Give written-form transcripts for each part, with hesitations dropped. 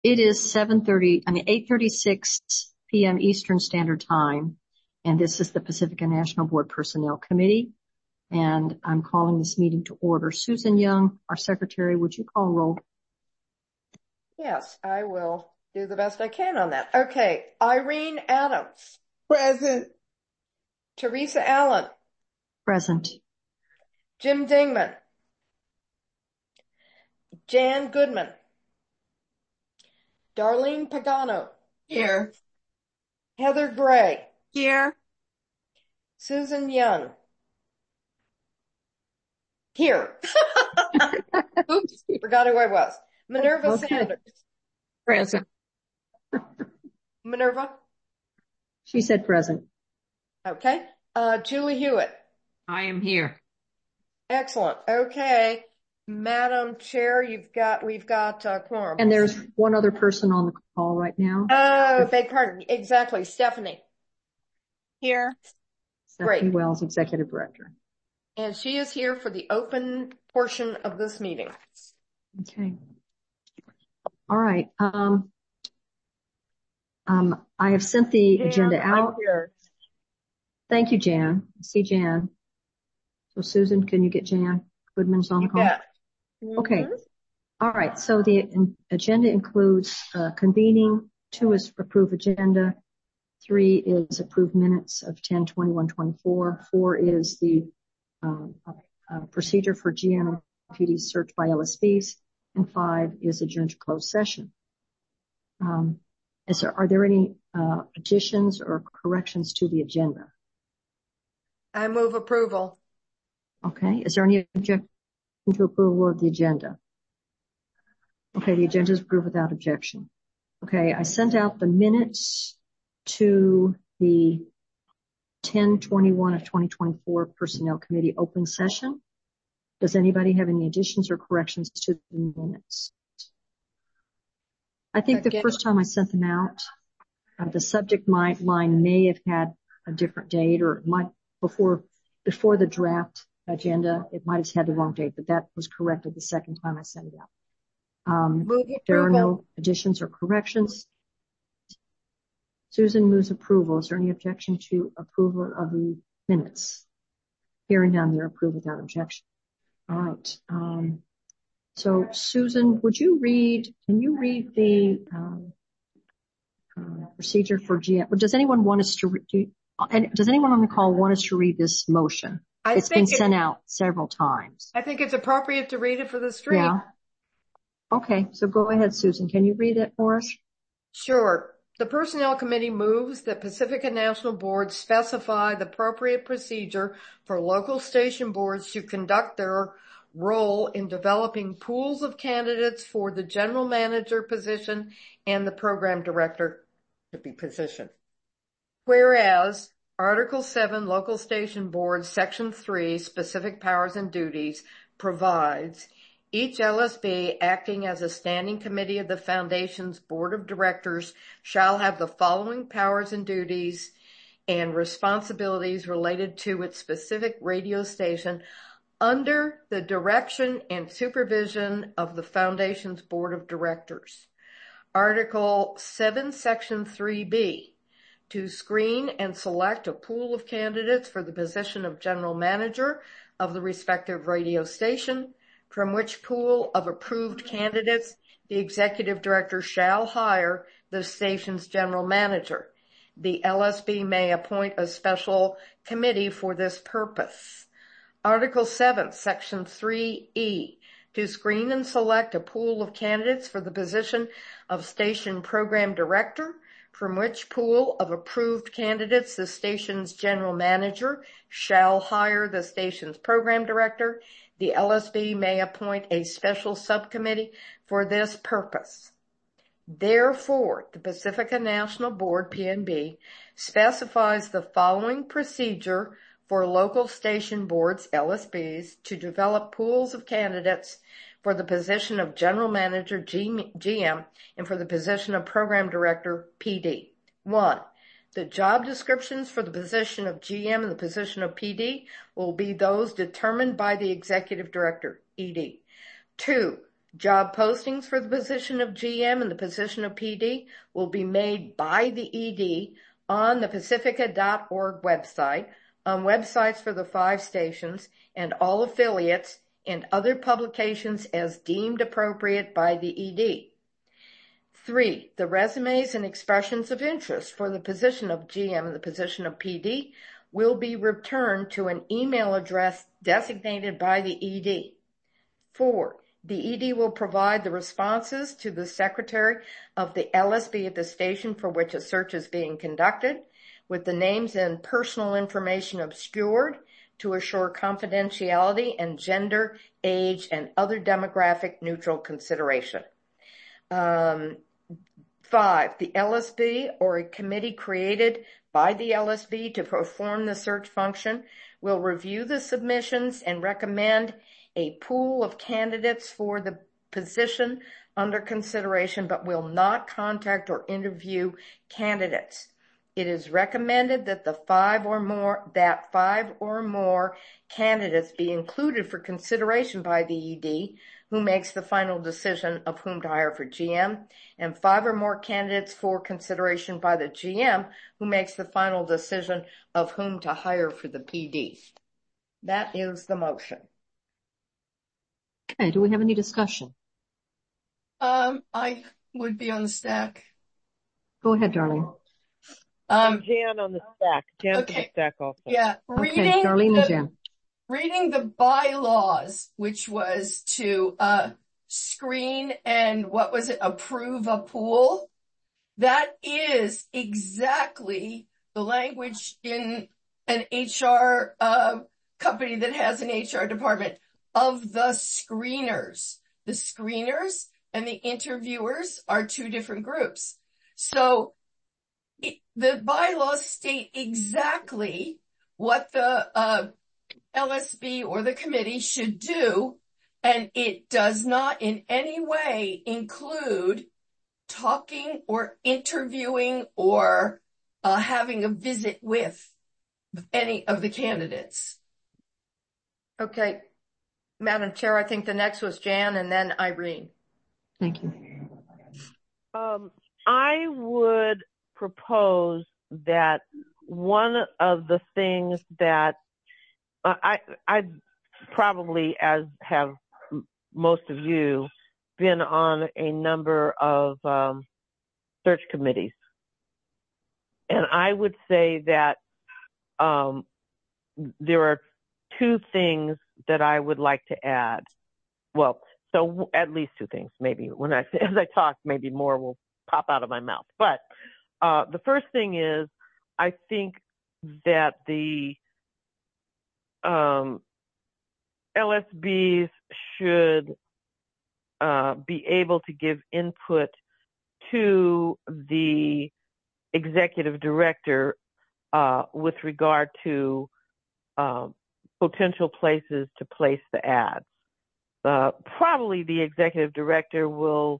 It is 8:36 p.m. Eastern Standard Time, and this is the Pacifica National Board Personnel Committee, and I'm calling this meeting to order. Susan Young, our secretary, would you call roll? Yes, I will do the best I can on that. Okay, Irene Adams. Present. Teresa Allen. Present. Jim Dingman. Jan Goodman. Darlene Pagano. Here. Heather Gray. Here. Susan Young. Here. Oops, forgot who I was. Minerva Sanders. Present. Minerva? She said present. Okay. Julie Hewitt. I am here. Excellent. Okay. Madam Chair, we've got quorum. And there's one other person on the call right now. Oh, beg pardon. Exactly. Stephanie. Here. Stephanie Great. Wells, Executive Director. And she is here for the open portion of this meeting. Okay. All right. I have sent the agenda out. I'm here. Thank you, Jan. I see Jan. So Susan, can you get Jan Goodman's on the call? Yeah. Okay. All right. So the agenda includes convening. 2 is approve agenda. 3 is approve minutes of 10/21/24. 4 is the procedure for GM and PD search by LSBs. And 5 is adjourn to closed session. Are there any additions or corrections to the agenda? I move approval. Okay. Is there any objection to approval of the agenda? Okay. The agenda is approved without objection. Okay. I sent out the minutes to the 10/21 of 2024 Personnel Committee open session. Does anybody have any additions or corrections to the minutes? I think the first time I sent them out, the subject line may have had a different date, or it might before the draft agenda, it might have had the wrong date, but that was corrected the second time I sent it out. There are no additions or corrections. Susan moves approval. Is there any objection to approval of the minutes? Hearing none, they're approved without objection. All right. So Susan, can you read the procedure for GM? Does anyone want us to does anyone on the call want us to read this motion? It's been sent out several times. I think it's appropriate to read it for the stream. Yeah. Okay. So go ahead, Susan. Can you read it for us? Sure. The Personnel Committee moves that Pacifica National Board specify the appropriate procedure for local station boards to conduct their role in developing pools of candidates for the general manager position and the program director to be positioned. Whereas Article 7, Local Station Board, Section 3, Specific Powers and Duties, provides each LSB acting as a standing committee of the Foundation's Board of Directors shall have the following powers and duties and responsibilities related to its specific radio station under the direction and supervision of the Foundation's Board of Directors. Article 7, Section 3B, to screen and select a pool of candidates for the position of general manager of the respective radio station, from which pool of approved candidates the executive director shall hire the station's general manager. The LSB may appoint a special committee for this purpose. Article 7, Section 3E, to screen and select a pool of candidates for the position of station program director, from which pool of approved candidates the station's general manager shall hire the station's program director. The LSB may appoint a special subcommittee for this purpose. Therefore, the Pacifica National Board, PNB, specifies the following procedure for local station boards, LSBs, to develop pools of candidates for the position of general manager, GM, and for the position of program director, PD. 1. The job descriptions for the position of GM and the position of PD will be those determined by the executive director, ED. 2. Job postings for the position of GM and the position of PD will be made by the ED on the pacifica.org website, on websites for the 5 stations and all affiliates, and other publications as deemed appropriate by the ED. 3. The resumes and expressions of interest for the position of GM and the position of PD will be returned to an email address designated by the ED. 4. The ED will provide the responses to the secretary of the LSB at the station for which a search is being conducted, with the names and personal information obscured to assure confidentiality and gender, age, and other demographic neutral consideration. 5. The LSB or a committee created by the LSB to perform the search function will review the submissions and recommend a pool of candidates for the position under consideration, but will not contact or interview candidates. It is recommended that 5 or more candidates be included for consideration by the ED, who makes the final decision of whom to hire for GM, and 5 or more candidates for consideration by the GM, who makes the final decision of whom to hire for the PD. That is the motion. Okay, do we have any discussion? I would be on the stack. Go ahead, darling. Jan on the stack. Jan Okay. on the stack also. Yeah. Okay, Darlene and Jan. Reading the bylaws, which was to screen and approve a pool. That is exactly the language in an HR company that has an HR department of the screeners. The screeners and the interviewers are 2 different groups. So the bylaws state exactly what the LSB or the committee should do, and it does not in any way include talking or interviewing or having a visit with any of the candidates. Okay. Madam Chair, I think the next was Jan and then Irene. Thank you. I would propose that one of the things that I probably, as have most of you, been on a number of search committees. And I would say that there are 2 things that I would like to add. Well, so at least 2 things, maybe. As I talk, maybe more will pop out of my mouth. But the first thing is, I think that the LSBs should be able to give input to the executive director with regard to potential places to place the ads. Probably the executive director will,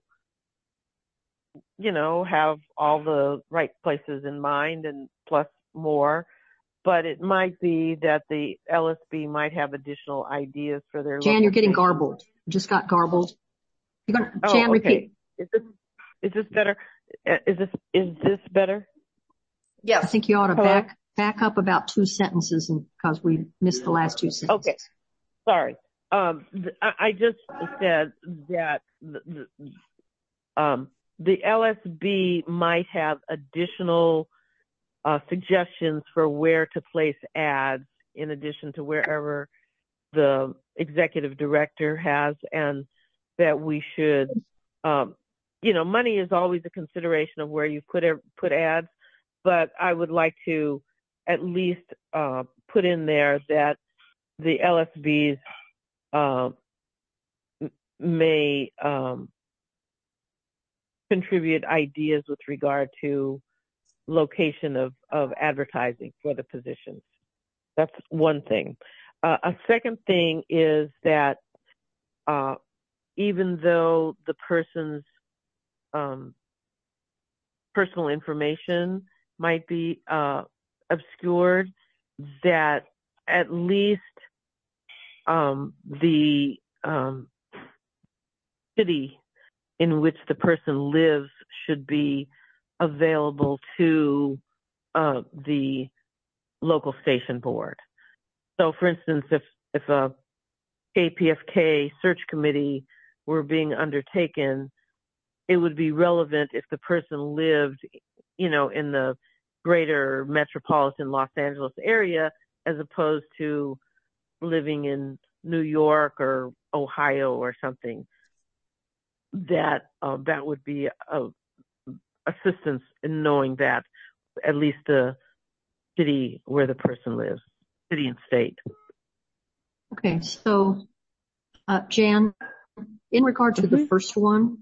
have all the right places in mind and plus more, but it might be that the LSB might have additional ideas for their. Jan, you're getting garbled. You just got garbled. Jan, repeat. Is this better? Is this better? Yes. I think you ought to back up about 2 sentences because we missed the last 2 sentences. Okay. Sorry. I just said that the LSB might have additional suggestions for where to place ads in addition to wherever the executive director has, and that we should, money is always a consideration of where you put ads, but I would like to at least put in there that the LSBs may contribute ideas with regard to location of advertising for the positions. That's one thing. A second thing is that even though the person's personal information might be obscured, that at least the city in which the person lives should be available to the local station board. So, for instance, if a KPFK search committee were being undertaken, it would be relevant if the person lived, in the greater metropolitan Los Angeles area, as opposed to living in New York or Ohio or something. That would be assistance in knowing that at least the city where the person lives, city and state. Okay, so Jan, in regard to the first one,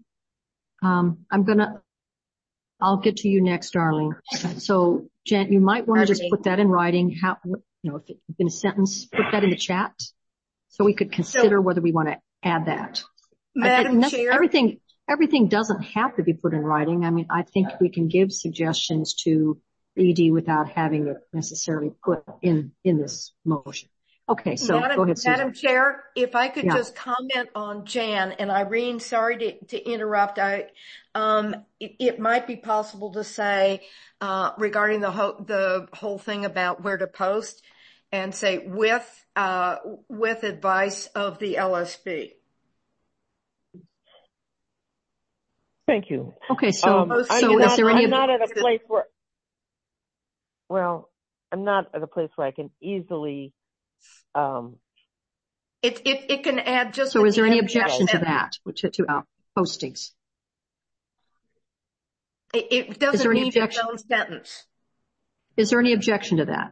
I'll get to you next, darling. So Jan, you might want to just put that in writing. If it's in a sentence, put that in the chat so we could consider whether we want to add that. Madam Chair? Everything doesn't have to be put in writing. I mean, I think we can give suggestions to ED without having it necessarily put in this motion. Okay, so go ahead, Susan. Madam Chair, if I could just comment on Jan and Irene, sorry to interrupt. It might be possible to say, regarding the whole thing about where to post, and say with advice of the LSB. Thank you. Okay, so is there any? I'm not at a place where. Well, I'm not at a place where I can easily. It can add just. So, is there any objection to that to postings? It doesn't need its own sentence. Is there any objection to that?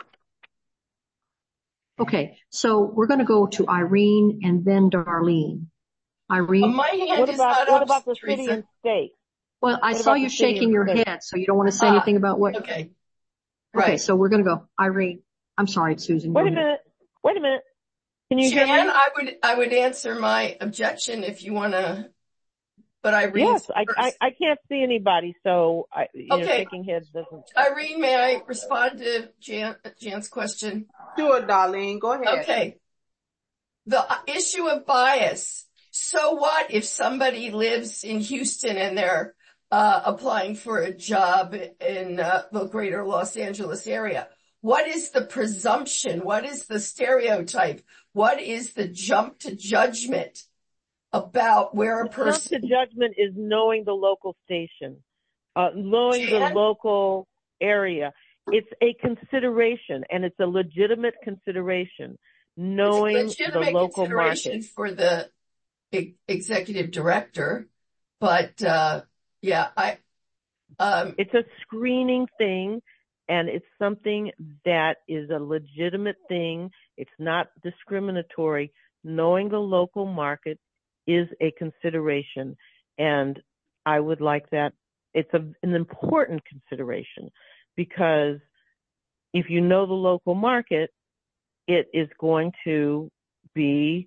Okay, so we're going to go to Irene and then Darlene. Irene, my hand what is not up, what about the Teresa? city and state? Well, I saw you shaking your head, so you don't want to say anything about what. Okay. Right. Okay, Right. so we're going to go. Irene, I'm sorry, Susan. Wait a minute. Can you hear Jan, me? I would answer my objection if you want to, but Irene. Yes, I can't see anybody, so shaking heads doesn't. Irene, may I respond to Jan's question? Sure, Darlene, go ahead. Okay. The issue of bias. So what if somebody lives in Houston and they're applying for a job in the greater Los Angeles area? What is the presumption? What is the stereotype? What is the jump to judgment about where a person... Jump to judgment is knowing the local station, knowing Jan? the local area. It's a consideration, and it's a legitimate consideration, knowing it's a legitimate the local consideration market. for the executive director, but it's a screening thing, and it's something that is a legitimate thing. It's not discriminatory. Knowing the local market is a consideration, and I would like that. It's an important consideration, because if you know the local market, it is going to be,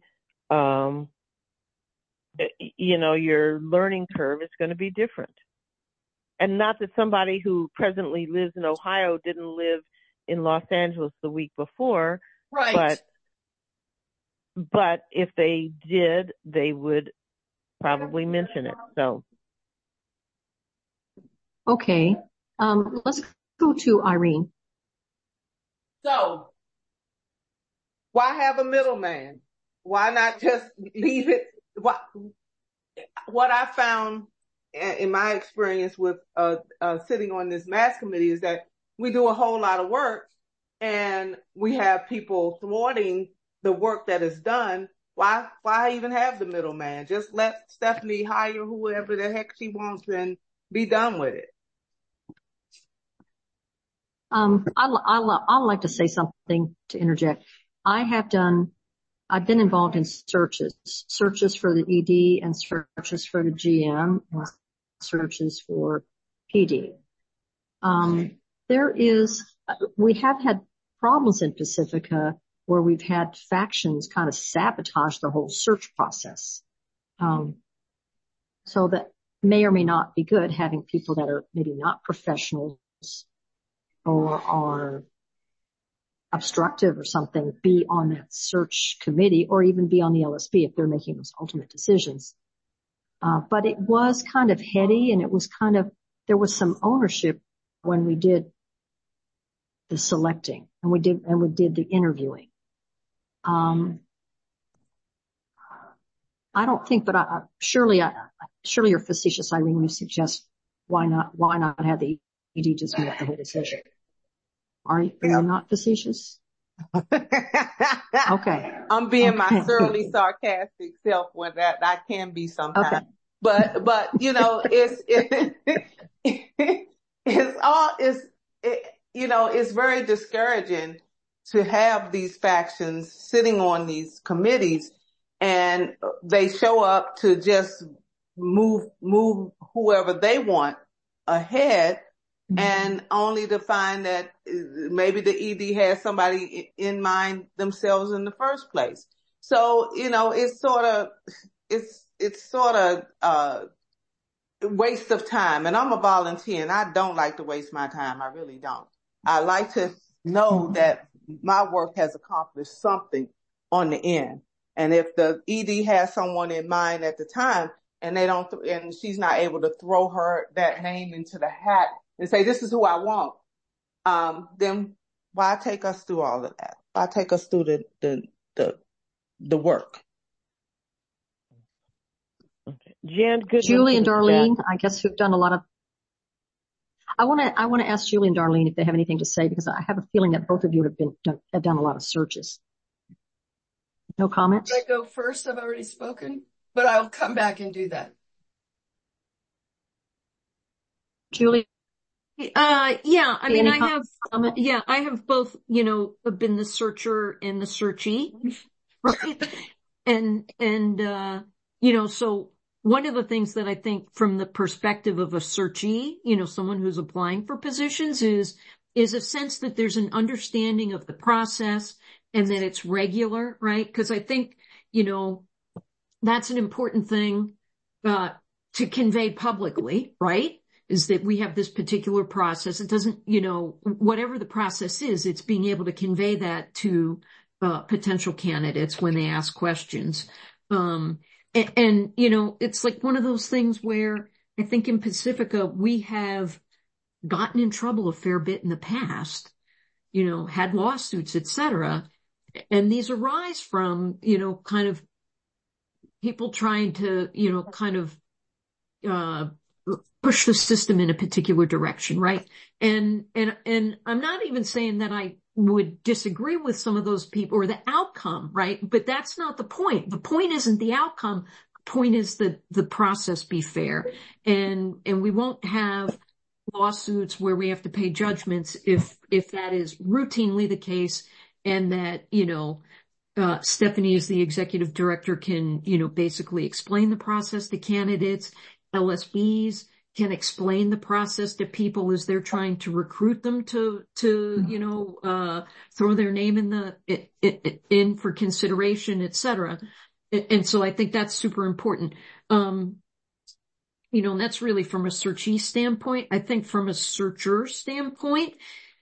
your learning curve is going to be different. And not that somebody who presently lives in Ohio didn't live in Los Angeles the week before, right. But if they did, they would probably mention it. So, okay, let's go to Irene. So, why have a middleman? Why not just leave it? What I found in my experience with sitting on this mass committee is that we do a whole lot of work, and we have people thwarting the work that is done. Why even have the middleman? Just let Stephanie hire whoever the heck she wants and be done with it. I'd like to say something to interject. I've been involved in searches for the ED and searches for the GM and searches for PD. We have had problems in Pacifica where we've had factions kind of sabotage the whole search process. So that may or may not be good, having people that are maybe not professionals or are obstructive or something be on that search committee, or even be on the LSB if they're making those ultimate decisions. But it was kind of heady, and it was there was some ownership when we did the selecting, and we did the interviewing. I don't think, but surely you're facetious, Irene. You suggest why not have the ED just make the whole decision? Are you not facetious? Okay. I'm being my surly sarcastic self when that I can be sometimes. Okay. But it's very discouraging to have these factions sitting on these committees, and they show up to just move whoever they want ahead, and only to find that maybe the ED has somebody in mind themselves in the first place. So, it's sort of waste of time. And I'm a volunteer, and I don't like to waste my time. I really don't. I like to know that my work has accomplished something on the end. And if the ED has someone in mind at the time, and and she's not able to throw that name into the hat and say, this is who I want, then why take us through all of that? Why take us through the work? Okay. Jan, good. Julie and Darlene, I guess who've done a lot of. I want to ask Julie and Darlene if they have anything to say, because I have a feeling that both of you have done a lot of searches. No comments? Should I go first? I've already spoken, but I'll come back and do that. Julie? Yeah, I mean, I have both, been the searcher and the searchee, right? So one of the things that I think from the perspective of a searchee, someone who's applying for positions is a sense that there's an understanding of the process and that it's regular, right? Because I think, that's an important thing, to convey publicly, right? Is that we have this particular process. It doesn't, whatever the process is, it's being able to convey that to potential candidates when they ask questions. It's like one of those things where I think in Pacifica, we have gotten in trouble a fair bit in the past, had lawsuits, et cetera. And these arise from, kind of people trying to, push the system in a particular direction, right? And I'm not even saying that I would disagree with some of those people or the outcome, right? But that's not the point. The point isn't the outcome. The point is that the process be fair. And we won't have lawsuits where we have to pay judgments if that is routinely the case, and that, Stephanie as the executive director can, basically explain the process to candidates. LSBs can explain the process to people as they're trying to recruit them to throw their name in for consideration, et cetera. And so I think that's super important. And that's really from a searchee standpoint. I think from a searcher standpoint,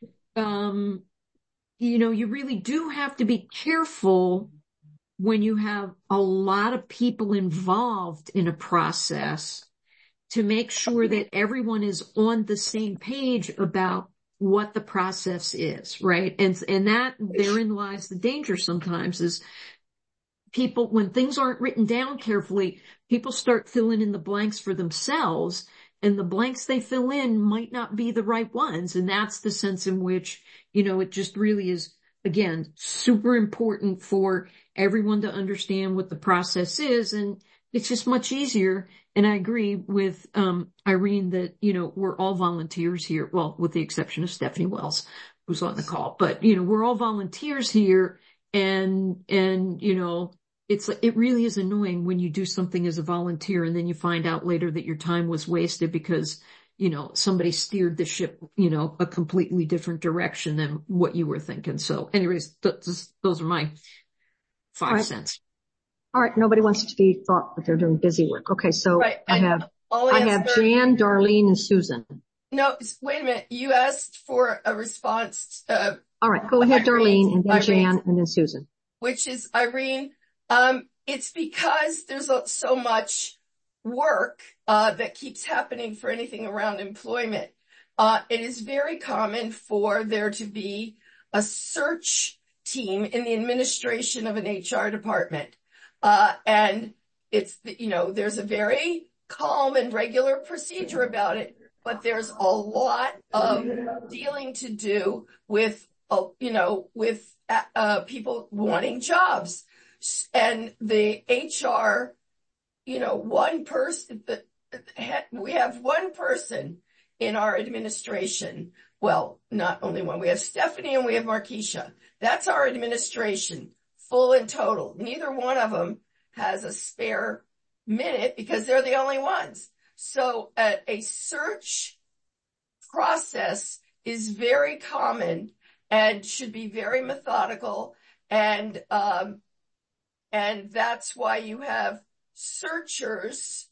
you really do have to be careful when you have a lot of people involved in a process to make sure that everyone is on the same page about what the process is, right? And that therein lies the danger sometimes is people, when things aren't written down carefully, people start filling in the blanks for themselves, and the blanks they fill in might not be the right ones. And that's the sense in which, it just really is, again, super important for everyone to understand what the process is. And it's just much easier. And I agree with Irene that, we're all volunteers here. Well, with the exception of Stephanie Wells, who's on the call. But, we're all volunteers here. And it really is annoying when you do something as a volunteer and then you find out later that your time was wasted because, somebody steered the ship, a completely different direction than what you were thinking. So anyways, those are my 5 cents. All right. Nobody wants to be thought that they're doing busy work. Okay. So right. I have Jan, Darlene, and Susan. No, wait a minute. You asked for a response. All right. Go ahead, Darlene, and then Irene, Jan, and then Susan. Which is Irene. It's because there's so much work that keeps happening for anything around employment. It is very common for there to be a search team in the administration of an HR department. And it's, there's a very calm and regular procedure about it, but there's a lot of dealing to do with, people wanting jobs. And the HR, one person, we have one person in our administration. Well, not only one. We have Stephanie and we have Markeisha. That's our administration, full and total. Neither one of them has a spare minute because they're the only ones. So a search process is very common and should be very methodical. And that's why you have searchers,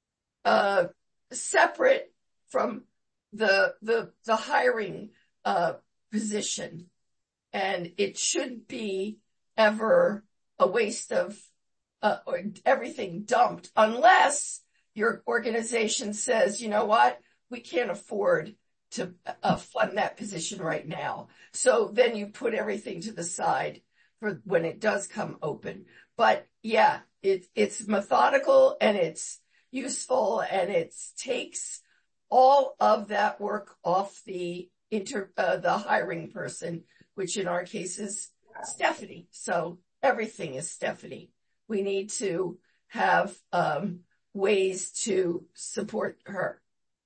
separate from the hiring, position. And it should be ever a waste of, or everything dumped unless your organization says, you know what, we can't afford to fund that position right now. So then you put everything to the side for when it does come open. But yeah, it's methodical and it's useful and it takes all of that work off the hiring person, which in our case is Stephanie. So everything is Stephanie. We need to have ways to support her.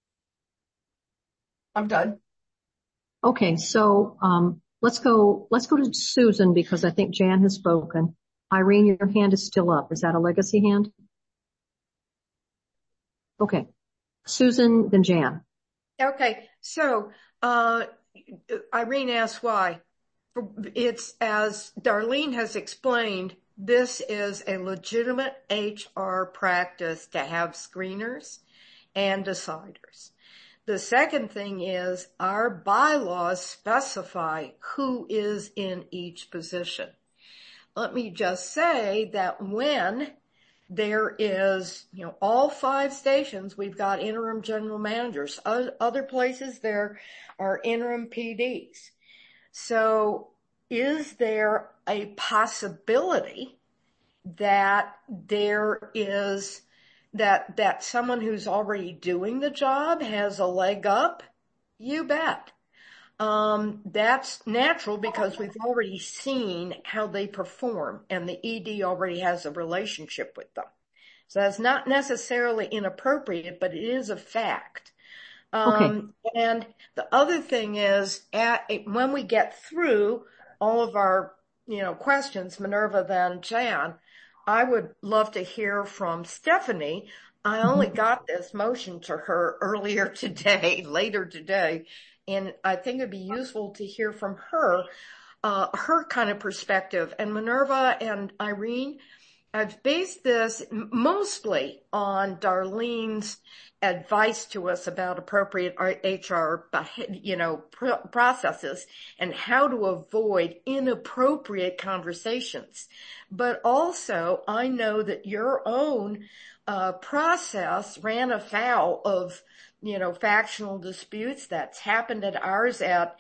I'm done. Okay, so let's go to Susan because I think Jan has spoken. Irene, your hand is still up. Is that a legacy hand? Okay. Susan, then Jan. Okay, so Irene asked why. It's, as Darlene has explained, this is a legitimate HR practice to have screeners and deciders. The second thing is our bylaws specify who is in each position. Let me just say that when there is, all 5 stations, we've got interim general managers. Other places there are interim PDs. So is there a possibility that there is that someone who's already doing the job has a leg up? You bet. That's natural because we've already seen how they perform and the ED already has a relationship with them. So that's not necessarily inappropriate, but it is a fact. Okay. And the other thing is when we get through all of our, questions, Minerva, then Jan, I would love to hear from Stephanie. I only got this motion to her later today, and I think it'd be useful to hear from her, her kind of perspective. And Minerva and Irene, I've based this mostly on Darlene's advice to us about appropriate HR, processes and how to avoid inappropriate conversations. But also, I know that your own process ran afoul of, factional disputes. That's happened at ours at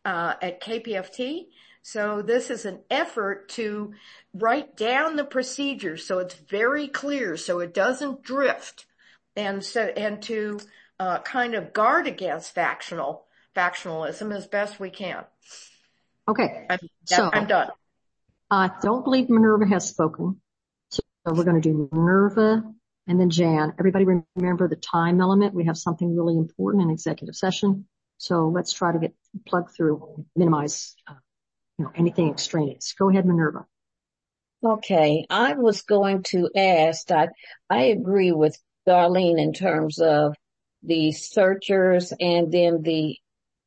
KPFT. So this is an effort to write down the procedure so it's very clear, so it doesn't drift, and to kind of guard against factionalism as best we can. Okay. I'm done. I don't believe Minerva has spoken. So we're going to do Minerva and then Jan. Everybody remember the time element. We have something really important in executive session. So let's try to get plugged through, minimize, anything extraneous. Go ahead, Minerva. Okay. I was going to ask, I agree with Darlene in terms of the searchers and then the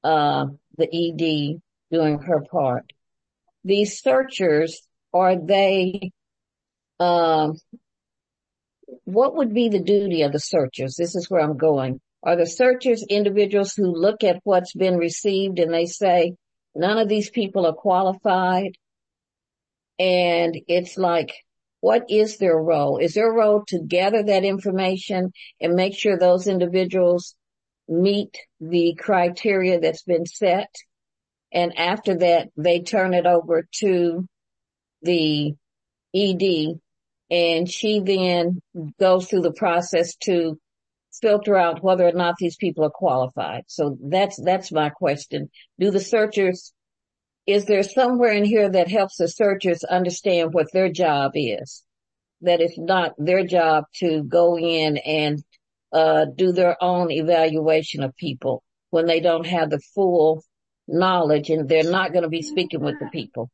ED doing her part. These searchers, are they, what would be the duty of the searchers? This is where I'm going. Are the searchers individuals who look at what's been received and they say, none of these people are qualified? And it's like what is their role? Is their role to gather that information and make sure those individuals meet the criteria that's been set? And after that, they turn it over to the ED, and she then goes through the process to filter out whether or not these people are qualified. So that's my question. Do the searchers, is there somewhere in here that helps the searchers understand what their job is? That it's not their job to go in and do their own evaluation of people when they don't have the full knowledge and they're not going to be speaking with the people.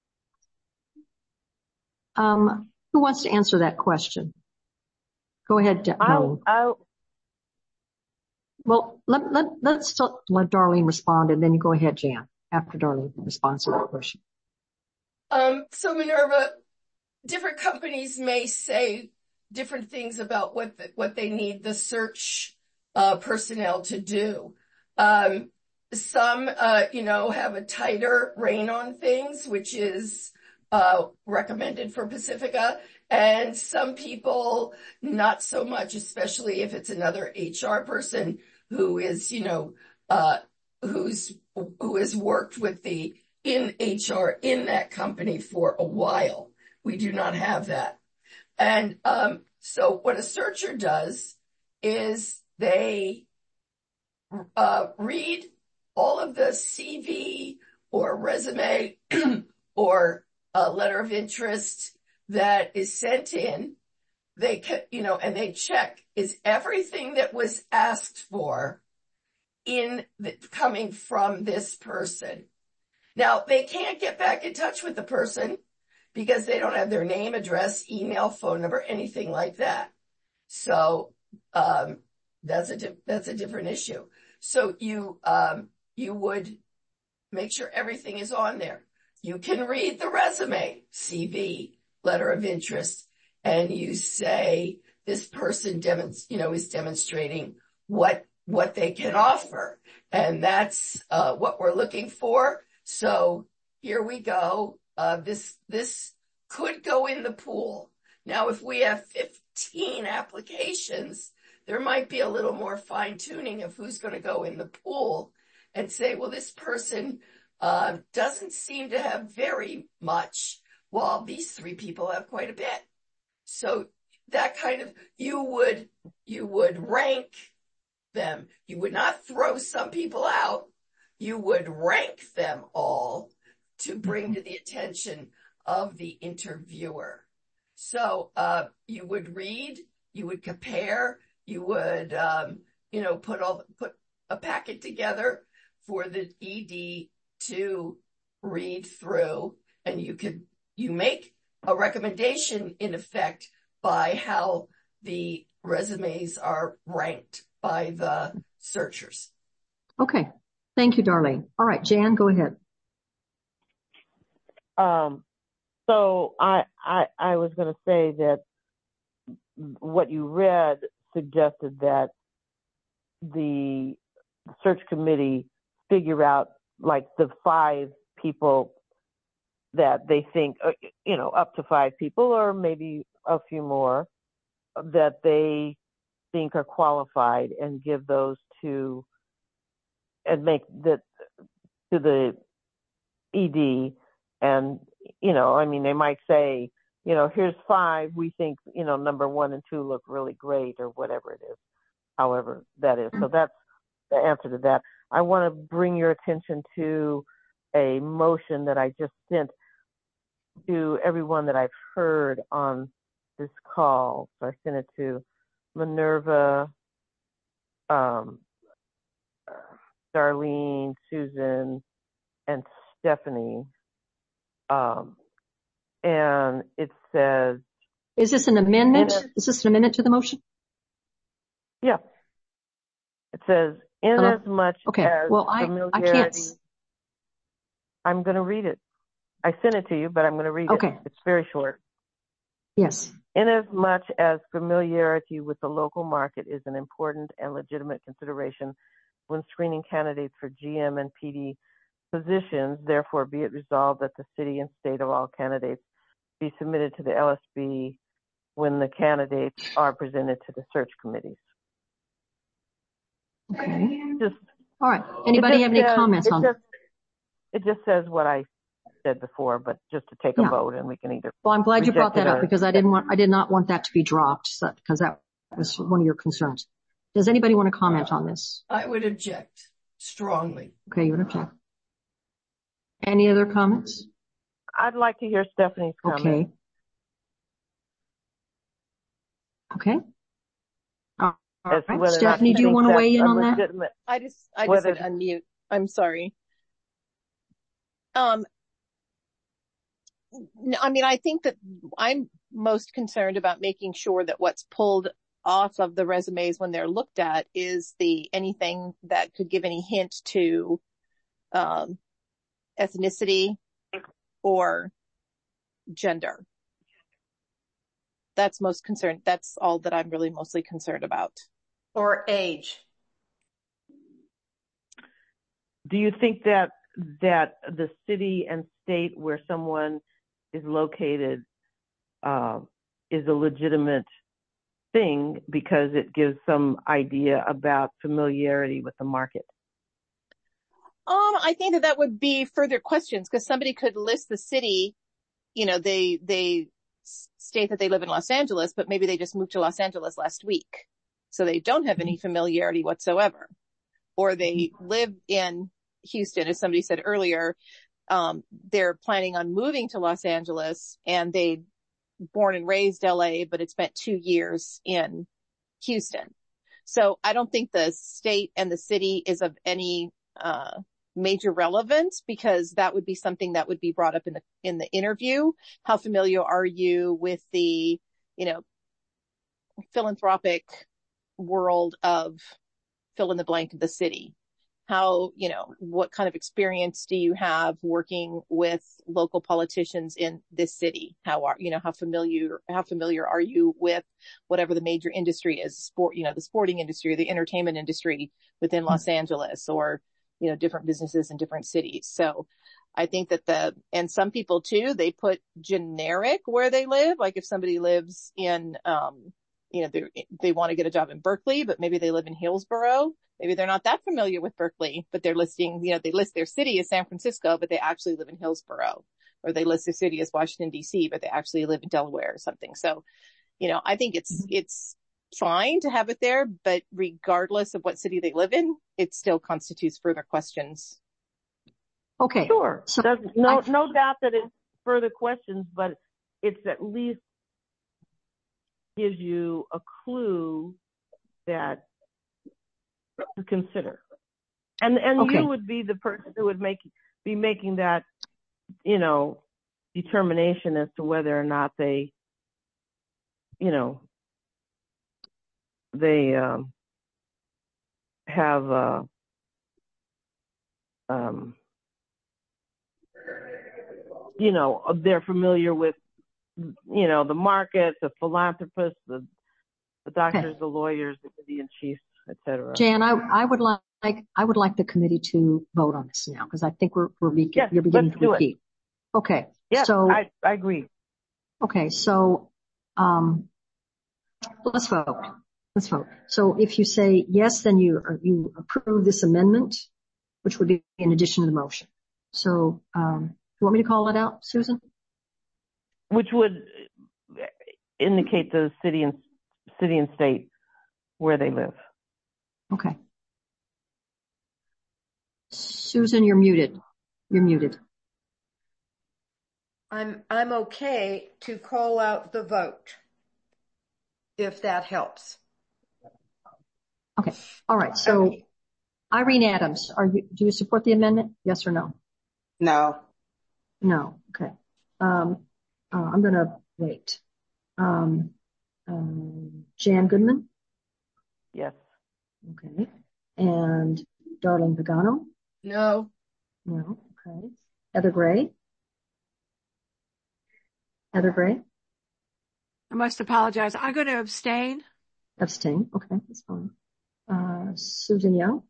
Who wants to answer that question? Go ahead, Darlene. Well, let's let Darlene respond, and then you go ahead, Jan, after Darlene responds to that question. So Minerva, different companies may say different things about what they need the search personnel to do. Some, have a tighter rein on things, which is recommended for Pacifica, and some people not so much, especially if it's another HR person who is, who has worked with in HR in that company for a while. We do not have that. And so what a searcher does is they read all of the CV or resume or a letter of interest that is sent in. They can, and they check, is everything that was asked for coming from this person? Now, they can't get back in touch with the person because they don't have their name, address, email, phone number, anything like that. So, that's a different issue. So you would make sure everything is on there. You can read the resume, CV, letter of interest, and you say this person is demonstrating what they can offer. And that's, what we're looking for. So here we go. This could go in the pool. Now, if we have 15 applications, there might be a little more fine tuning of who's going to go in the pool and say, well, this person doesn't seem to have very much, while these three people have quite a bit. So that kind of, you would rank them. You would not throw some people out. You would rank them all to bring to the attention of the interviewer. So you would read, you would compare, you would put a packet together for the ED to read through, and you make a recommendation in effect by how the resumes are ranked by the searchers. Okay. Thank you, Darlene. All right, Jan, go ahead. So I was going to say that what you read suggested that the search committee figure out like the 5 people that they think, up to 5 people or maybe a few more that they think are qualified and give those to and make that to the ED. And, they might say, here's 5. We think, number 1 and 2 look really great or whatever it is, however that is. So that's the answer to that. I want to bring your attention to a motion that I just sent to everyone that I've heard on this call. So I sent it to Minerva, Darlene, Susan, and Stephanie. And it says... Is this an amendment? Is this an amendment to the motion? Yeah. It says, in as much as familiarity... I can't... I'm going to read it. I sent it to you, but I'm going to read it. It's very short. Yes. In as much as familiarity with the local market is an important and legitimate consideration when screening candidates for GM and PD positions, therefore be it resolved that the city and state of all candidates be submitted to the LSB when the candidates are presented to the search committees. Okay. Just, all right. Anybody have any comments on that? It just says what I said before, but just to take a vote, and we can either. Well, I'm glad you brought that up because I did not want that to be dropped, because that was one of your concerns. Does anybody want to comment on this? I would object strongly. Okay, you would object. Any other comments? I'd like to hear Stephanie's comment. Okay. All right. Whether Stephanie, do you want to weigh in on that? I just said unmute. I'm sorry. I mean, I think that I'm most concerned about making sure that what's pulled off of the resumes when they're looked at is anything that could give any hint to ethnicity or gender. That's most concerned. That's all that I'm really mostly concerned about. Or age. Do you think that the city and state where someone is located is a legitimate thing because it gives some idea about familiarity with the market? I think that would be further questions, because somebody could list the city, they state that they live in Los Angeles, but maybe they just moved to Los Angeles last week. So they don't have any familiarity whatsoever. Or they live in Houston, as somebody said earlier, they're planning on moving to Los Angeles, and they born and raised LA, but it spent 2 years in Houston. So I don't think the state and the city is of any major relevance, because that would be something that would be brought up in the interview. How familiar are you with the, philanthropic world of fill in the blank of the city? How, what kind of experience do you have working with local politicians in this city? How familiar are you with whatever the major industry is, the sporting industry, the entertainment industry within Los Angeles, or, different businesses in different cities. So I think that and some people too, they put generic where they live. Like if somebody lives in, they want to get a job in Berkeley, but maybe they live in Hillsborough. Maybe they're not that familiar with Berkeley, but they're listing, they list their city as San Francisco, but they actually live in Hillsborough. Or they list their city as Washington, D.C., but they actually live in Delaware or something. So, I think it's fine to have it there, but regardless of what city they live in, it still constitutes further questions. Okay. Sure. So no doubt that it's further questions, but it's at least gives you a clue that to consider. And okay. You would be the person who would be making that, determination as to whether or not they have they're familiar with the market, the philanthropists, the doctors, okay. The lawyers, the Indian chiefs, etc. Jan, I would like the committee to vote on this now, because I think you're beginning to repeat. Okay. Yes, so I agree. Okay, so let's vote. So if you say yes, then you approve this amendment, which would be in addition to the motion. So you want me to call it out, Susan? Which would indicate the city and state where they live. Okay. Susan, you're muted. I'm okay to call out the vote, if that helps. Okay. All right. So, okay. Irene Adams, do you support the amendment? Yes or no? No. No. Okay. I'm going to wait. Jan Goodman? Yes. Okay. And Darlene Pagano? No. No. Okay. Heather Gray? I must apologize. I'm going to abstain. Abstain. Okay. That's fine. Susan Young?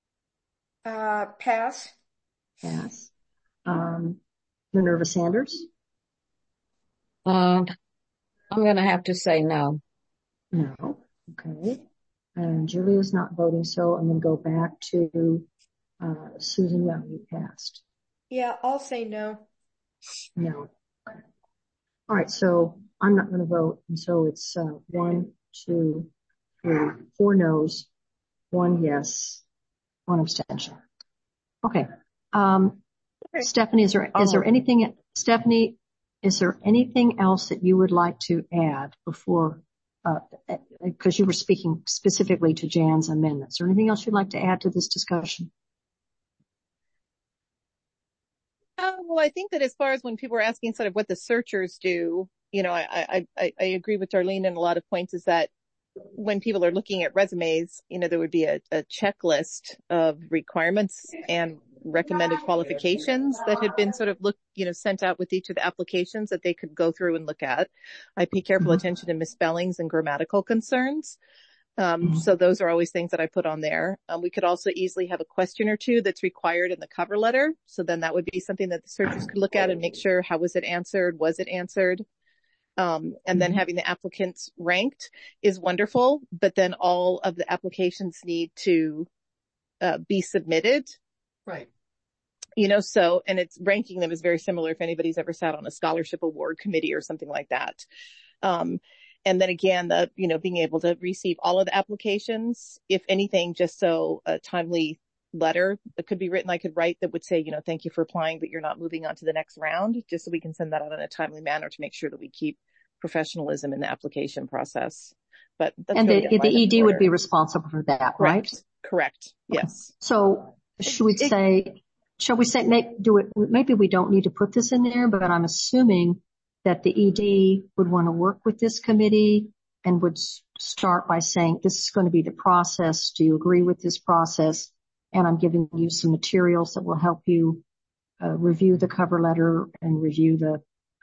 Pass. Minerva Sanders? I'm going to have to say no. No. Okay. And Julia's not voting, so I'm going to go back to Susan Young. You passed. Yeah, I'll say no. No. Okay. All right, so I'm not going to vote, and so it's 1, 2, 3, 4 no's, 1 yes, 1 abstention. Okay. Stephanie, is there anything? Stephanie, is there anything else that you would like to add before? Because you were speaking specifically to Jan's amendments. Is there anything else you'd like to add to this discussion? Well, I think that as far as when people are asking sort of what the searchers do, I agree with Darlene in a lot of points, is that when people are looking at resumes, there would be a checklist of requirements and recommended qualifications that had been sort of sent out with each of the applications that they could go through and look at. I pay careful attention to misspellings and grammatical concerns. So those are always things that I put on there. We could also easily have a question or two that's required in the cover letter. So then that would be something that the searchers could look at and make sure, how was it answered? Was it answered? And then having the applicants ranked is wonderful, but then all of the applications need to be submitted. Right. And it's ranking them is very similar if anybody's ever sat on a scholarship award committee or something like that. And then again, being able to receive all of the applications, if anything, just so a timely letter that could be written, I could write that would say, thank you for applying, but you're not moving on to the next round, just so we can send that out in a timely manner to make sure that we keep professionalism in the application process. But that's and really the ED would be responsible for that, right? Correct. Yes. So shall we say, maybe we don't need to put this in there, but I'm assuming that the ED would want to work with this committee and would start by saying, this is going to be the process. Do you agree with this process? And I'm giving you some materials that will help you review the cover letter and review the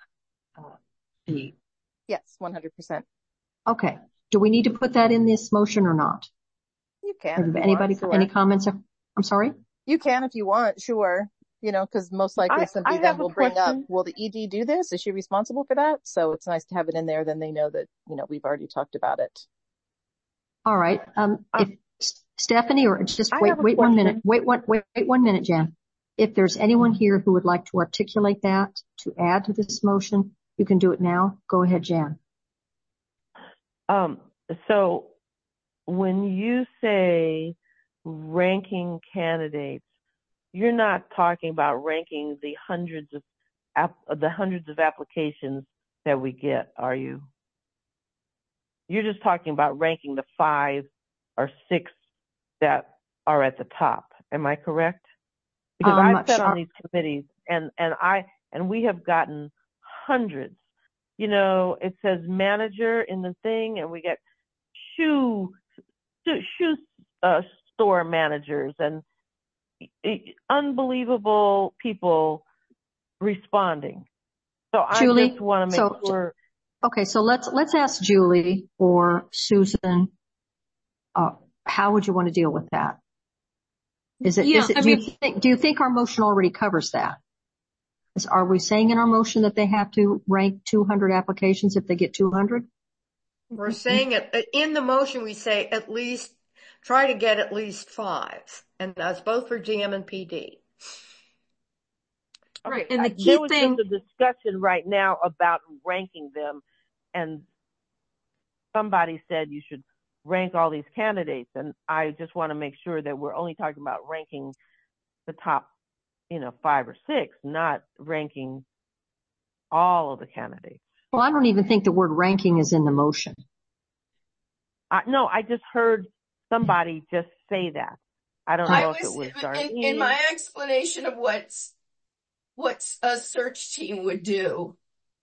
Yes, 100%. Okay. Do we need to put that in this motion or not? You can. Anybody, sure. Any comments? I'm sorry? You can if you want, sure. Because most likely somebody then will bring up, will the ED do this? Is she responsible for that? So it's nice to have it in there. Then they know that, we've already talked about it. All right. If Stephanie, or just wait 1 minute. Wait 1 minute, Jan. If there's anyone here who would like to articulate that to add to this motion, you can do it now. Go ahead, Jan. So when you say ranking candidates, you're not talking about ranking the hundreds of applications that we get, are you? You're just talking about ranking the 5 or 6 that are at the top. Am I correct? Because I've sat on these committees and we have gotten hundreds. It says manager in the thing, and we get shoe store managers and unbelievable people responding. So Julie, I just want to make sure. Okay, so let's ask Julie or Susan. How would you want to deal with that? Do you think our motion already covers that? Are we saying in our motion that they have to rank 200 applications if they get 200? We're saying it in the motion. We say try to get at least 5, and that's both for GM and PD. Right, and the key thing. There's a discussion right now about ranking them, and somebody said you should rank all these candidates, and I just want to make sure that we're only talking about ranking the top 5 or 6, not ranking all of the candidates. Well, I don't even think the word ranking is in the motion. No, I just heard somebody just say that. I don't know if it was Darlene. In my explanation of what a search team would do,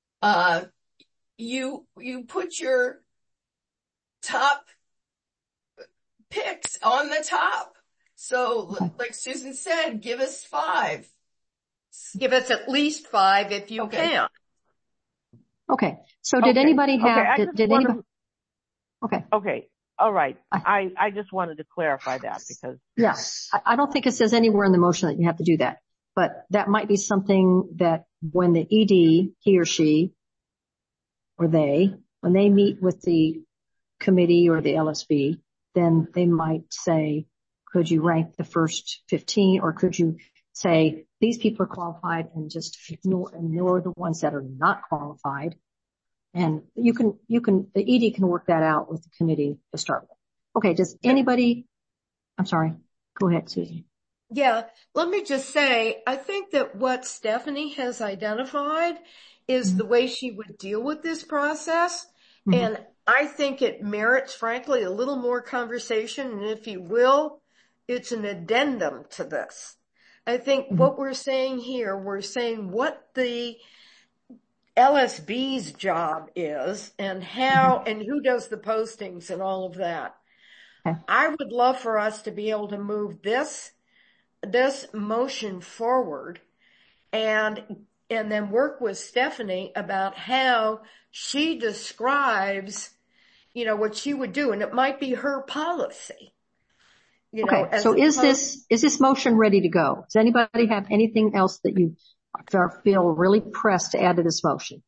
you put your top picks on the top. So, like Susan said, give us 5. Give us at least 5 if you can. Okay. So did anybody have, anybody? Okay. Okay. All right. I just wanted to clarify that because. Yes. I don't think it says anywhere in the motion that you have to do that, but that might be something that when the ED, he or she, or they, when they meet with the committee or the LSB, then they might say, could you rank the first 15, or could you say these people are qualified and just ignore the ones that are not qualified? And the ED can work that out with the committee to start with. Okay. I'm sorry. Go ahead, Susan. Yeah. Let me just say, I think that what Stephanie has identified is the way she would deal with this process. And I think it merits, frankly, a little more conversation. And if you will, it's an addendum to this. I think what we're saying here, we're saying what the LSB's job is and how and who does the postings and all of that. Okay. I would love for us to be able to move this motion forward and then work with Stephanie about how she describes, what she would do. And it might be her policy. Okay. So is this motion ready to go? Does anybody have anything else that you feel really pressed to add to this motion?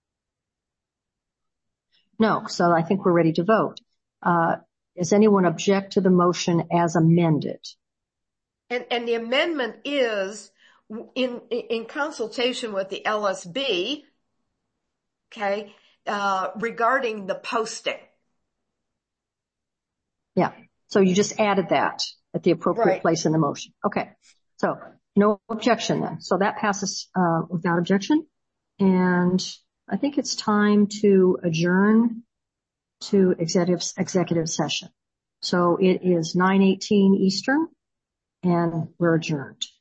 No. So I think we're ready to vote. Does anyone object to the motion as amended? And the amendment is in consultation with the LSB, okay, regarding the posting. Yeah. So you just added that at the appropriate place in the motion. Okay. So no objection then. So that passes without objection. And I think it's time to adjourn to executive session. So it is 9:18 Eastern and we're adjourned.